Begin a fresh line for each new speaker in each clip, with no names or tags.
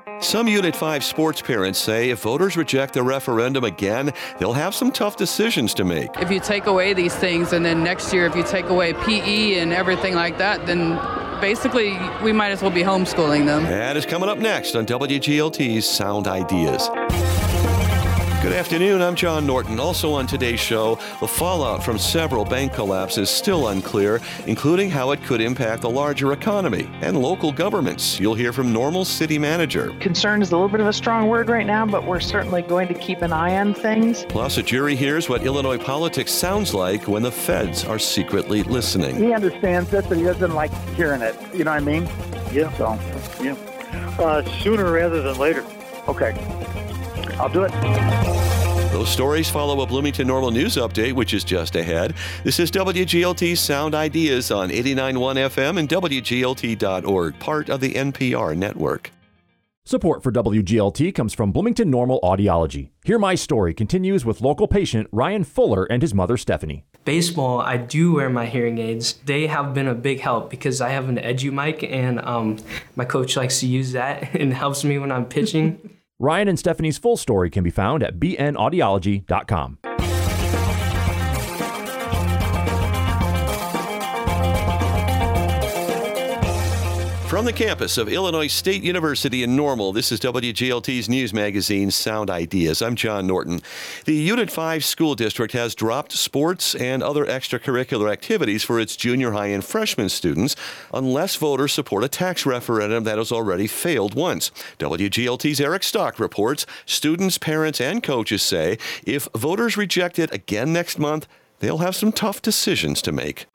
Some Unit 5 sports parents say if voters reject the referendum again, they'll have some tough decisions to make.
If you take away these things and then next year if you take away PE and everything like that, then basically we might as well be homeschooling them.
That is coming up next on WGLT's Sound Ideas. Good afternoon, I'm John Norton. Also on today's show, the fallout from several bank collapses is still unclear, including how it could impact the larger economy and local governments. You'll hear from Normal City Manager.
Concern is a little bit of a strong word right now, but we're certainly going to keep an eye on things.
Plus, a jury hears what Illinois politics sounds like when the feds are secretly listening.
He understands it, but he doesn't like hearing it. You know what I mean?
Yeah.
So,
yeah. Sooner rather than later.
Okay. I'll do it.
Those stories follow a Bloomington Normal News update, which is just ahead. This is WGLT's Sound Ideas on 89.1 FM and WGLT.org, part of the NPR network.
Support for WGLT comes from Bloomington Normal Audiology. Hear My Story continues with local patient Ryan Fuller and his mother Stephanie.
Baseball, I do wear my hearing aids. They have been a big help because I have an Edu mic and my coach likes to use that and helps me when I'm pitching.
Ryan and Stephanie's full story can be found at bnaudiology.com.
From the campus of Illinois State University in Normal, this is WGLT's news magazine, Sound Ideas. I'm John Norton. The Unit 5 school district has dropped sports and other extracurricular activities for its junior high and freshman students unless voters support a tax referendum that has already failed once. WGLT's Eric Stock reports students, parents, and coaches say if voters reject it again next month, they'll have some tough decisions to make.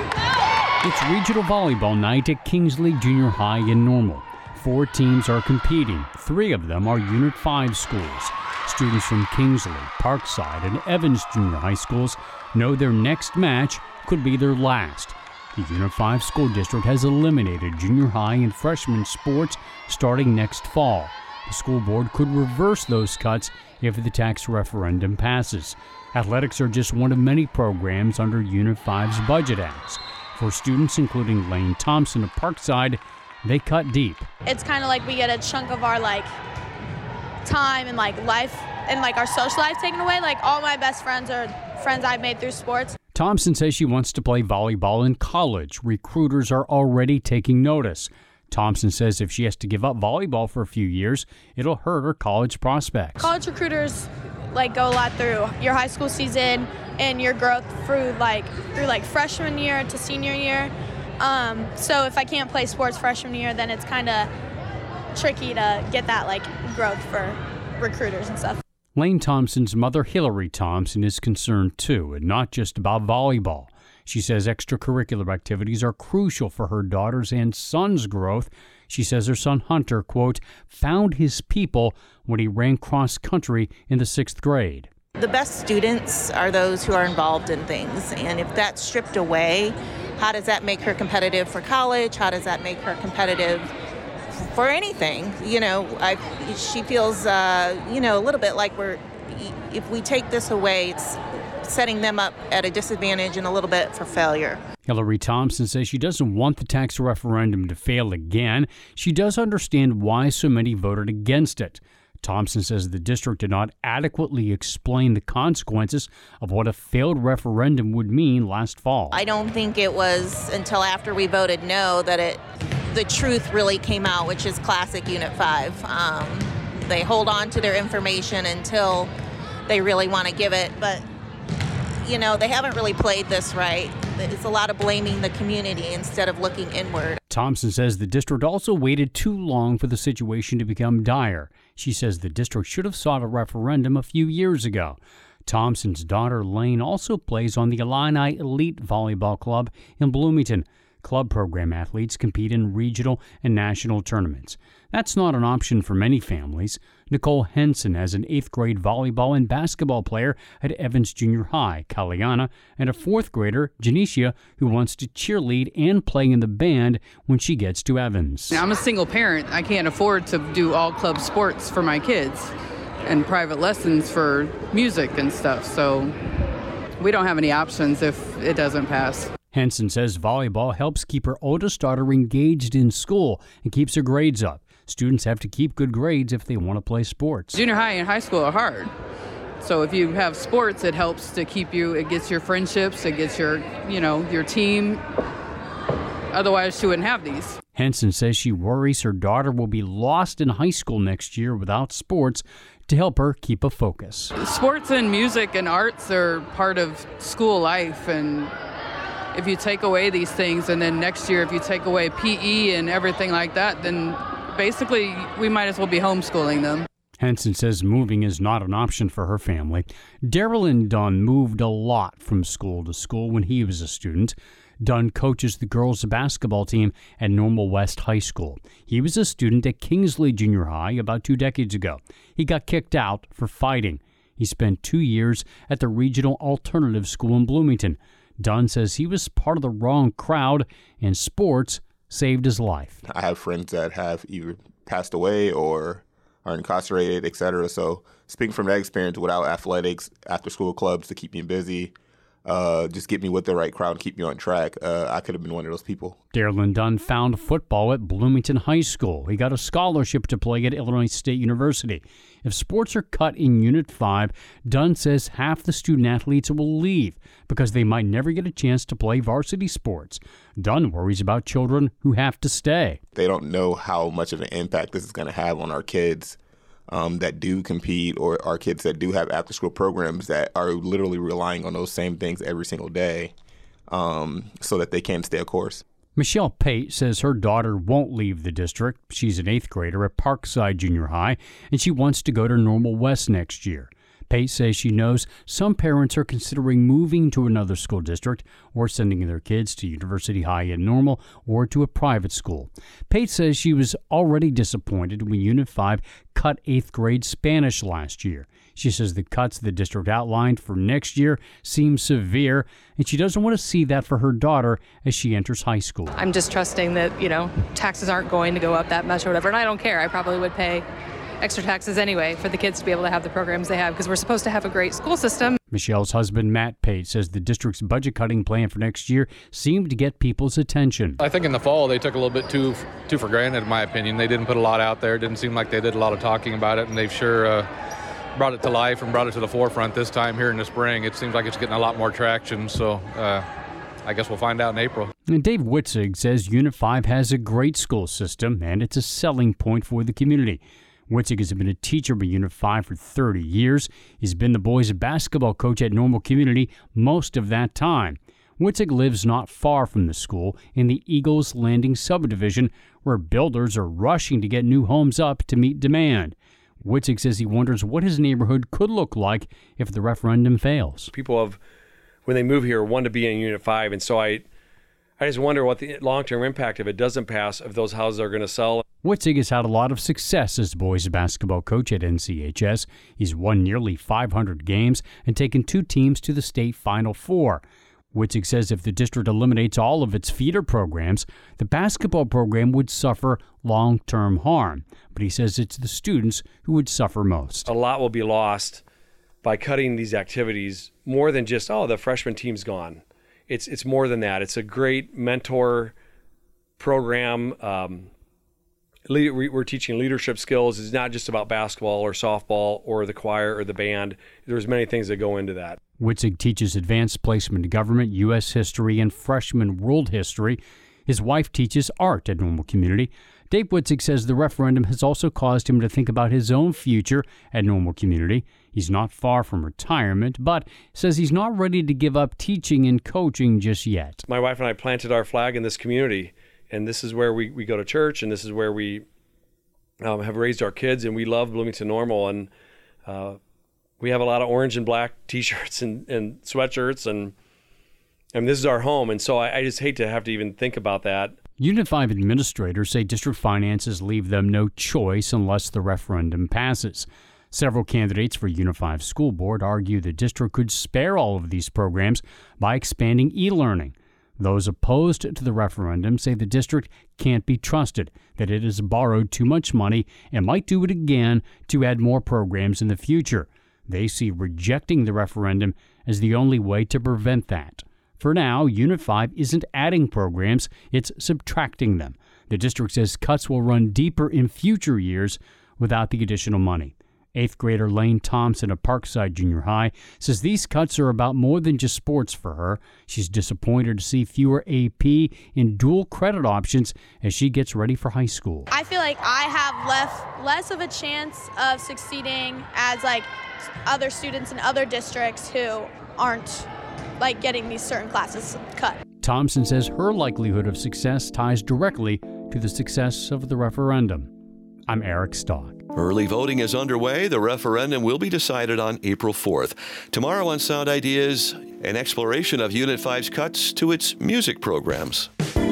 It's regional volleyball night at Kingsley Junior High in Normal. 4 teams are competing. 3 of them are Unit 5 schools. Students from Kingsley, Parkside, and Evans Junior High schools know their next match could be their last. The Unit 5 school district has eliminated junior high and freshman sports starting next fall. The school board could reverse those cuts if the tax referendum passes. Athletics are just one of many programs under Unit 5's budget acts. For students, including Lane Thompson of Parkside, they cut deep.
It's kind of like we get a chunk of our time and life and our social life taken away. All my best friends are friends I've made through sports.
Thompson says she wants to play volleyball in college. Recruiters are already taking notice. Thompson says if she has to give up volleyball for a few years, it'll hurt her college prospects.
College recruiters go a lot through your high school season and your growth through freshman year to senior year. So if I can't play sports freshman year, then it's kind of tricky to get that growth for recruiters and stuff.
Lane Thompson's mother, Hillary Thompson, is concerned too, and not just about volleyball. She says extracurricular activities are crucial for her daughter's and son's growth. She says her son Hunter, quote, found his people when he ran cross country in the 6th grade.
The best students are those who are involved in things, and if that's stripped away, how does that make her competitive for college? How does that make her competitive for anything? She feels, a little bit like if we take this away, it's setting them up at a disadvantage and a little bit for failure.
Hillary Thompson says she doesn't want the tax referendum to fail again. She does understand why so many voted against it. Thompson says the district did not adequately explain the consequences of what a failed referendum would mean last fall.
I don't think it was until after we voted no that the truth really came out, which is classic Unit 5. They hold on to their information until they really want to give it, but they haven't really played this right. It's a lot of blaming the community instead of looking inward.
Thompson says the district also waited too long for the situation to become dire. She says the district should have sought a referendum a few years ago. Thompson's daughter, Lane, also plays on the Illini Elite Volleyball Club in Bloomington. Club program athletes compete in regional and national tournaments. That's not an option for many families. Nicole Henson has an 8th grade volleyball and basketball player at Evans Junior High, Caliana, and a 4th grader, Janicia, who wants to cheerlead and play in the band when she gets to Evans.
I'm a single parent. I can't afford to do all club sports for my kids and private lessons for music and stuff, so we don't have any options if it doesn't pass.
Henson says volleyball helps keep her oldest daughter engaged in school and keeps her grades up. Students have to keep good grades if they want to play sports.
Junior high and high school are hard. So if you have sports, it helps to keep you, it gets your friendships, it gets your team. Otherwise, she wouldn't have these.
Henson says she worries her daughter will be lost in high school next year without sports to help her keep a focus.
Sports and music and arts are part of school life, and if you take away these things, and then next year if you take away PE and everything like that, then basically we might as well be homeschooling them.
Henson says moving is not an option for her family. Darylyn Dunn moved a lot from school to school when he was a student. Dunn coaches the girls' basketball team at Normal West High School. He was a student at Kingsley Junior High about 2 decades ago. He got kicked out for fighting. He spent 2 years at the Regional Alternative School in Bloomington. Dunn says he was part of the wrong crowd, and sports saved his life.
I have friends that have either passed away or are incarcerated, etc. So speaking from that experience, without athletics, after-school clubs to keep me busy, just get me with the right crowd and keep me on track, I could have been one of those people.
Darylyn Dunn found football at Bloomington High School. He got a scholarship to play at Illinois State University. If sports are cut in Unit 5, Dunn says half the student-athletes will leave because they might never get a chance to play varsity sports. Dunn worries about children who have to stay.
They don't know how much of an impact this is going to have on our kids that do compete, or our kids that do have after-school programs that are literally relying on those same things every single day so that they can stay a course.
Michelle Pate says her daughter won't leave the district. She's an 8th grader at Parkside Junior High, and she wants to go to Normal West next year. Pate says she knows some parents are considering moving to another school district or sending their kids to University High in Normal or to a private school. Pate says she was already disappointed when Unit 5 cut 8th grade Spanish last year. She says the cuts the district outlined for next year seem severe, and she doesn't want to see that for her daughter as she enters high school.
I'm just trusting that, taxes aren't going to go up that much or whatever, and I don't care. I probably would pay extra taxes anyway for the kids to be able to have the programs they have because we're supposed to have a great school system.
Michelle's husband, Matt Pate, says the district's budget cutting plan for next year seemed to get people's attention.
I think in the fall they took a little bit too for granted, in my opinion. They didn't put a lot out there. It didn't seem like they did a lot of talking about it, and they've sure brought it to life and brought it to the forefront this time here in the spring. It seems like it's getting a lot more traction, so I guess we'll find out in April.
And Dave Witzig says Unit 5 has a great school system, and it's a selling point for the community. Witzig has been a teacher at Unit 5 for 30 years. He's been the boys' basketball coach at Normal Community most of that time. Witzig lives not far from the school in the Eagles Landing subdivision, where builders are rushing to get new homes up to meet demand. Witzig says he wonders what his neighborhood could look like if the referendum fails.
People have, when they move here, want to be in Unit 5, and so I just wonder what the long-term impact, if it doesn't pass, if those houses are going to sell.
Witzig has had a lot of success as boys basketball coach at NCHS. He's won nearly 500 games and taken 2 teams to the state Final Four. Witzig says if the district eliminates all of its feeder programs, the basketball program would suffer long-term harm. But he says it's the students who would suffer most.
A lot will be lost by cutting these activities, more than just, the freshman team's gone. It's more than that. It's a great mentor program. We're teaching leadership skills. It's not just about basketball or softball or the choir or the band. There's many things that go into that.
Witzig teaches advanced placement government, U.S. history, and freshman world history. His wife teaches art at Normal Community. Dave Witzig says the referendum has also caused him to think about his own future at Normal Community. He's not far from retirement, but says he's not ready to give up teaching and coaching just yet.
My wife and I planted our flag in this community, and this is where we go to church, and this is where we have raised our kids, and we love Bloomington Normal, and we have a lot of orange and black T-shirts and sweatshirts, and this is our home, and so I just hate to have to even think about that.
Unit 5 administrators say district finances leave them no choice unless the referendum passes. Several candidates for Unit 5 School Board argue the district could spare all of these programs by expanding e-learning. Those opposed to the referendum say the district can't be trusted, that it has borrowed too much money and might do it again to add more programs in the future. They see rejecting the referendum as the only way to prevent that. For now, Unit 5 isn't adding programs, it's subtracting them. The district says cuts will run deeper in future years without the additional money. 8th grader Lane Thompson of Parkside Junior High says these cuts are about more than just sports for her. She's disappointed to see fewer AP and dual credit options as she gets ready for high school.
I feel like I have less of a chance of succeeding as like other students in other districts who aren't like getting these certain classes cut.
Thompson says her likelihood of success ties directly to the success of the referendum. I'm Eric Stock.
Early voting is underway. The referendum will be decided on April 4th. Tomorrow on Sound Ideas, an exploration of Unit 5's cuts to its music programs.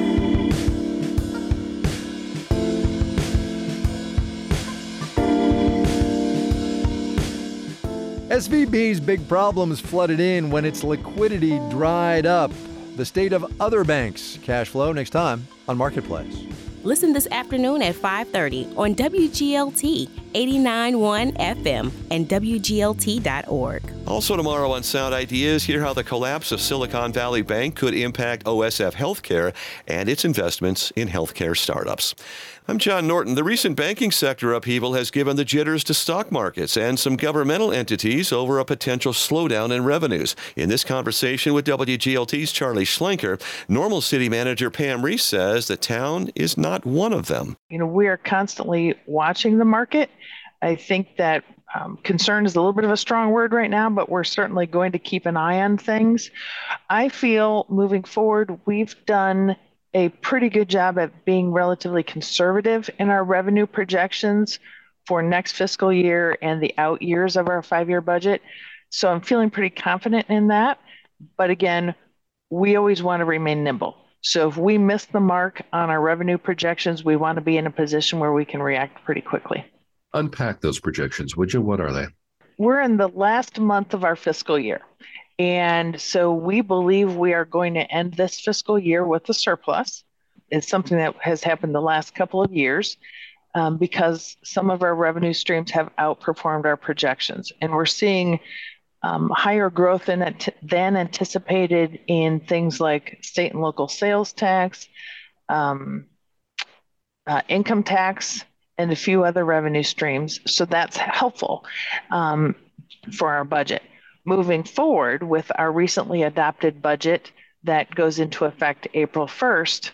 SVB's big problems flooded in when its liquidity dried up. The state of other banks' cash flow next time on Marketplace.
Listen this afternoon at 5:30 on WGLT 89.1 FM and WGLT.org.
Also tomorrow on Sound Ideas, hear how the collapse of Silicon Valley Bank could impact OSF Healthcare and its investments in healthcare startups. I'm John Norton. The recent banking sector upheaval has given the jitters to stock markets and some governmental entities over a potential slowdown in revenues. In this conversation with WGLT's Charlie Schlenker, Normal City Manager Pam Reese says the town is not one of them.
We are constantly watching the market. I think that concern is a little bit of a strong word right now, but we're certainly going to keep an eye on things. I feel moving forward, we've done a pretty good job at being relatively conservative in our revenue projections for next fiscal year and the out years of our 5-year budget. So I'm feeling pretty confident in that. But again, we always want to remain nimble. So if we miss the mark on our revenue projections, we want to be in a position where we can react pretty quickly.
Unpack those projections, would you? What are they?
We're in the last month of our fiscal year. And so we believe we are going to end this fiscal year with a surplus. It's something that has happened the last couple of years because some of our revenue streams have outperformed our projections. And we're seeing higher growth than anticipated in things like state and local sales tax, income tax, and a few other revenue streams. So that's helpful for our budget. Moving forward with our recently adopted budget that goes into effect April 1st,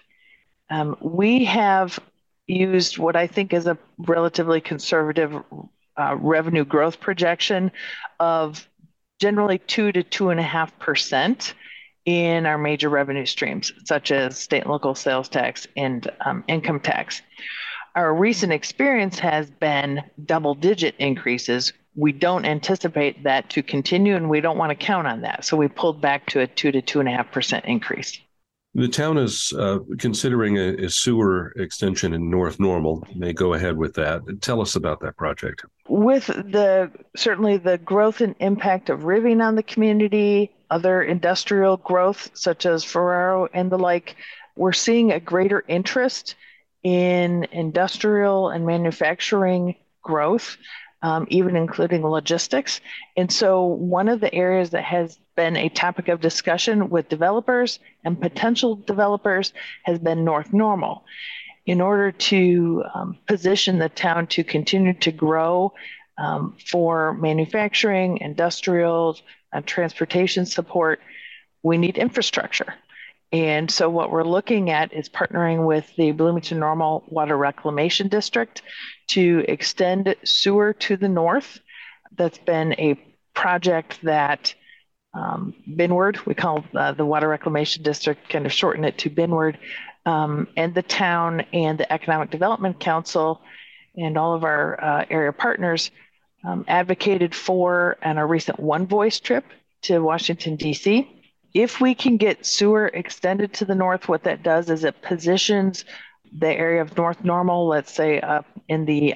we have used what I think is a relatively conservative revenue growth projection of generally 2 to 2.5% in our major revenue streams, such as state and local sales tax and income tax. Our recent experience has been double-digit increases. We don't anticipate that to continue, and we don't want to count on that. So we pulled back to a 2 to 2.5% increase.
The town is considering a sewer extension in North Normal. May go ahead with that. Tell us about that project.
With certainly the growth and impact of Rivian on the community, other industrial growth such as Ferraro and the like, we're seeing a greater interest in industrial and manufacturing growth, even including logistics. And so one of the areas that has been a topic of discussion with developers and potential developers has been North Normal. In order to position the town to continue to grow for manufacturing, industrial, transportation support, we need infrastructure. And so what we're looking at is partnering with the Bloomington Normal Water Reclamation District to extend sewer to the north. That's been a project that BINWARD, we call the Water Reclamation District, kind of shorten it to BINWARD, and the town and the Economic Development Council and all of our area partners advocated for on a recent One Voice trip to Washington, D.C. If we can get sewer extended to the north, what that does is it positions the area of North Normal, let's say up in the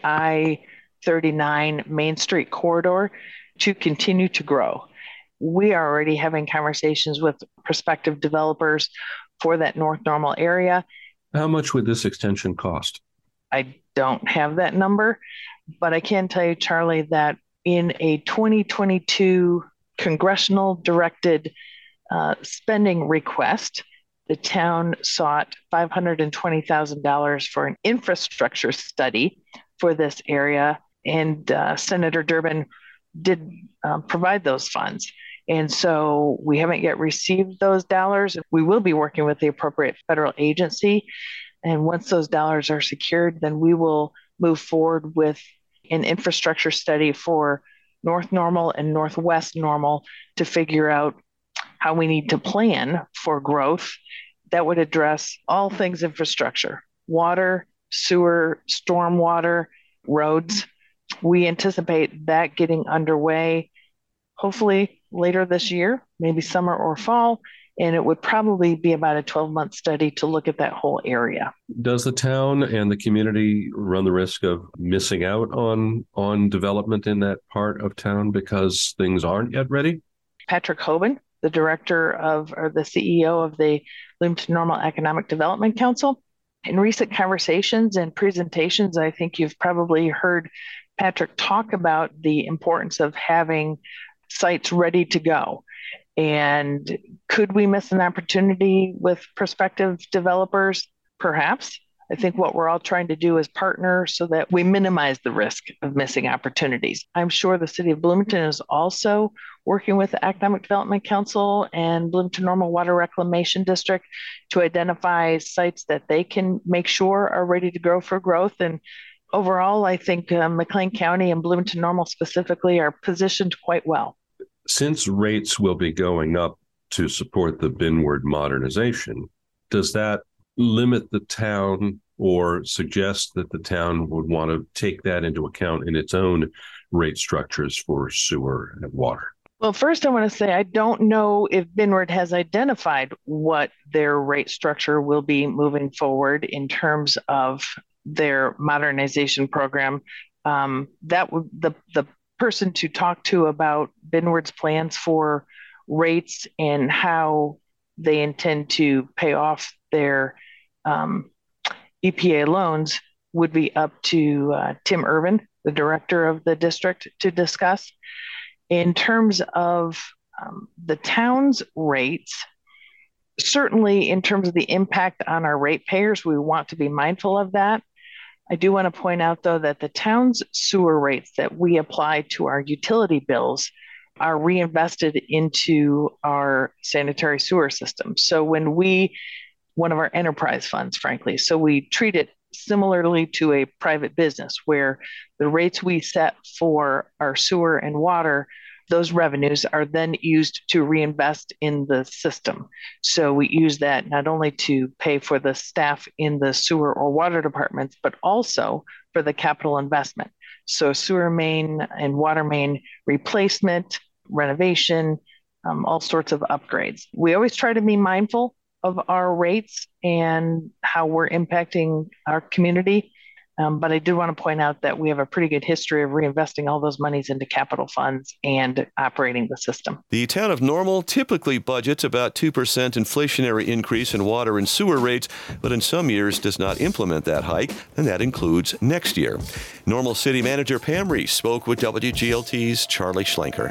I-39 Main Street corridor, to continue to grow. We are already having conversations with prospective developers for that North Normal area.
How much would this extension cost?
I don't have that number, but I can tell you, Charlie, that in a 2022 congressional directed spending request the town sought $520,000 for an infrastructure study for this area, and Senator Durbin did provide those funds. And so we haven't yet received those dollars. We will be working with the appropriate federal agency. And once those dollars are secured, then we will move forward with an infrastructure study for North Normal and Northwest Normal to figure out how we need to plan for growth that would address all things infrastructure: water, sewer, stormwater, roads. We anticipate that getting underway hopefully later this year, maybe summer or fall, and it would probably be about a 12-month study to look at that whole area.
Does the town and the community run the risk of missing out on development in that part of town because things aren't yet ready?
Patrick Hoban, the the CEO of the Bloomington Normal Economic Development Council, in recent conversations and presentations, I think you've probably heard Patrick talk about the importance of having sites ready to go. And could we miss an opportunity with prospective developers? Perhaps. I think what we're all trying to do is partner so that we minimize the risk of missing opportunities. I'm sure the city of Bloomington is also working with the Economic Development Council and Bloomington Normal Water Reclamation District to identify sites that they can make sure are ready to grow for growth. And overall, I think McLean County and Bloomington Normal specifically are positioned quite well.
Since rates will be going up to support the Binward modernization, does that limit the town or suggest that the town would want to take that into account in its own rate structures for sewer and water?
Well, first I want to say I don't know if Binward has identified what their rate structure will be moving forward in terms of their modernization program. That would the person to talk to about Binward's plans for rates and how they intend to pay off their EPA loans would be up to Tim Irvin, the director of the district, to discuss. In terms of the town's rates, certainly in terms of the impact on our ratepayers, we want to be mindful of that. I do want to point out, though, that the town's sewer rates that we apply to our utility bills are reinvested into our sanitary sewer system. So one of our enterprise funds, frankly. So we treat it similarly to a private business where the rates we set for our sewer and water, those revenues are then used to reinvest in the system. So we use that not only to pay for the staff in the sewer or water departments, but also for the capital investment. So sewer main and water main replacement, renovation, all sorts of upgrades. We always try to be mindful of our rates and how we're impacting our community. But I do want to point out that we have a pretty good history of reinvesting all those monies into capital funds and operating the system.
The town of Normal typically budgets about 2% inflationary increase in water and sewer rates, but in some years does not implement that hike, and that includes next year. Normal City Manager Pam Reese spoke with WGLT's Charlie Schlenker.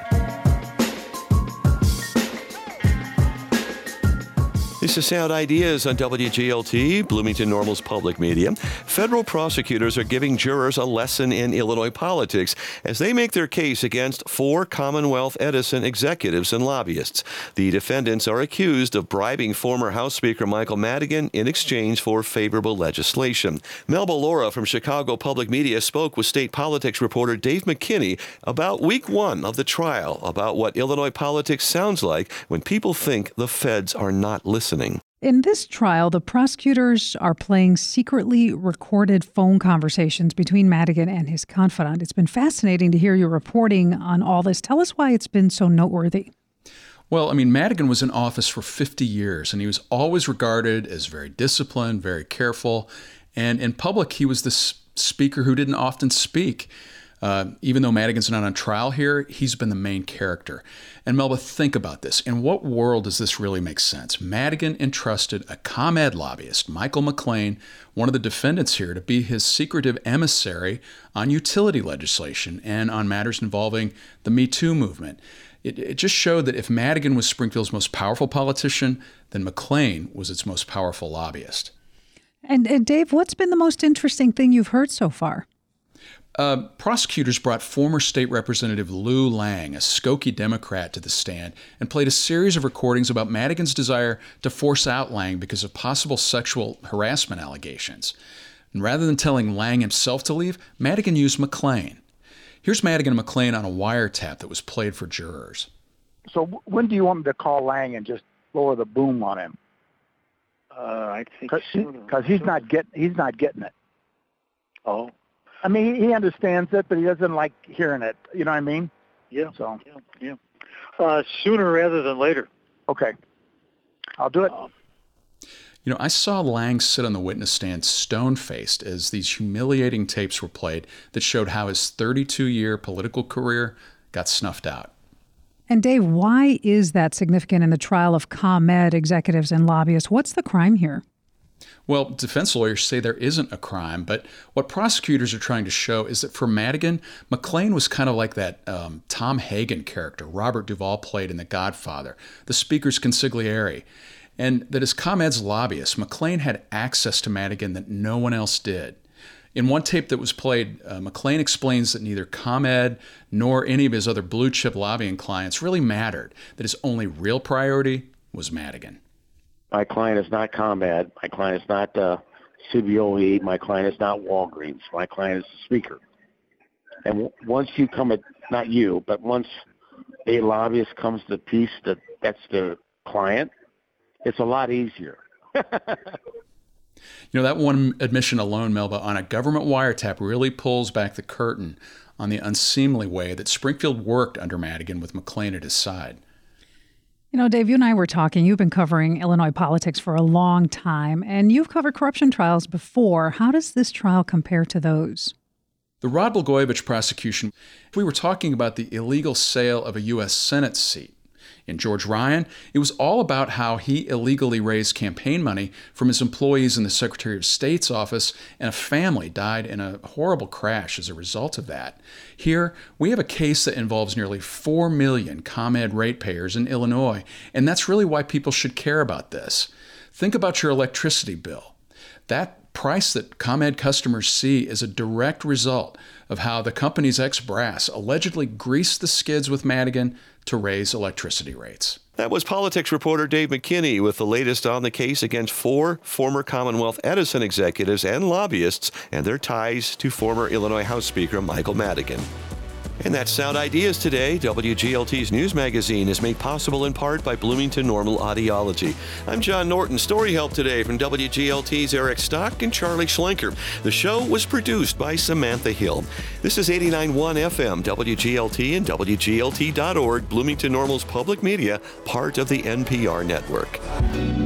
This is Sound Ideas on WGLT, Bloomington Normal's public media. Federal prosecutors are giving jurors a lesson in Illinois politics as they make their case against 4 Commonwealth Edison executives and lobbyists. The defendants are accused of bribing former House Speaker Michael Madigan in exchange for favorable legislation. Melba Laura from Chicago Public Media spoke with state politics reporter Dave McKinney about week 1 of the trial, about what Illinois politics sounds like when people think the feds are not listening.
In this trial, the prosecutors are playing secretly recorded phone conversations between Madigan and his confidant. It's been fascinating to hear your reporting on all this. Tell us why it's been so noteworthy.
Well, I mean, Madigan was in office for 50 years, and he was always regarded as very disciplined, very careful. And in public, he was this speaker who didn't often speak. Even though Madigan's not on trial here, he's been the main character. And Melba, think about this. In what world does this really make sense? Madigan entrusted a ComEd lobbyist, Michael McLean, one of the defendants here, to be his secretive emissary on utility legislation and on matters involving the Me Too movement. It just showed that if Madigan was Springfield's most powerful politician, then McLean was its most powerful lobbyist.
And Dave, what's been the most interesting thing you've heard so far?
Prosecutors brought former state representative Lou Lang, a Skokie Democrat, to the stand and played a series of recordings about Madigan's desire to force out Lang because of possible sexual harassment allegations. And rather than telling Lang himself to leave, Madigan used McLean. Here's Madigan and McLean on a wiretap that was played for jurors.
So when do you want me to call Lang and just lower the boom on him?
I think
because he's not getting it.
Oh.
I mean, he understands it, but he doesn't like hearing it. You know what I mean?
Yeah.
So.
Yeah. Sooner rather than later.
Okay. I'll do it.
I saw Lang sit on the witness stand stone-faced as these humiliating tapes were played that showed how his 32-year political career got snuffed out.
And Dave, why is that significant in the trial of ComEd executives and lobbyists? What's the crime here?
Well, defense lawyers say there isn't a crime, but what prosecutors are trying to show is that for Madigan, McLean was kind of like that Tom Hagen character Robert Duvall played in The Godfather, the speaker's consigliere, and that as ComEd's lobbyist, McLean had access to Madigan that no one else did. In one tape that was played, McLean explains that neither ComEd nor any of his other blue-chip lobbying clients really mattered, that his only real priority was Madigan.
My client is not ComEd. My client is not CBOE. My client is not Walgreens. My client is the speaker. And once you come at, not you, but once a lobbyist comes to the piece that's the client, it's a lot easier.
That one admission alone, Melba, on a government wiretap really pulls back the curtain on the unseemly way that Springfield worked under Madigan with McLean at his side.
Dave, you and I were talking. You've been covering Illinois politics for a long time, and you've covered corruption trials before. How does this trial compare to those?
The Rod Blagojevich prosecution, we were talking about the illegal sale of a U.S. Senate seat. In George Ryan, it was all about how he illegally raised campaign money from his employees in the Secretary of State's office, and a family died in a horrible crash as a result of that. Here, we have a case that involves nearly 4 million ComEd ratepayers in Illinois, and that's really why people should care about this. Think about your electricity bill. That price that ComEd customers see is a direct result of how the company's ex-brass allegedly greased the skids with Madigan to raise electricity rates.
That was politics reporter Dave McKinney with the latest on the case against 4 former Commonwealth Edison executives and lobbyists and their ties to former Illinois House Speaker Michael Madigan. And that's Sound Ideas today. WGLT's news magazine is made possible in part by Bloomington Normal Audiology. I'm John Norton. Story help today from WGLT's Eric Stock and Charlie Schlenker. The show was produced by Samantha Hill. This is 89.1 FM, WGLT and WGLT.org, Bloomington Normal's public media, part of the NPR network.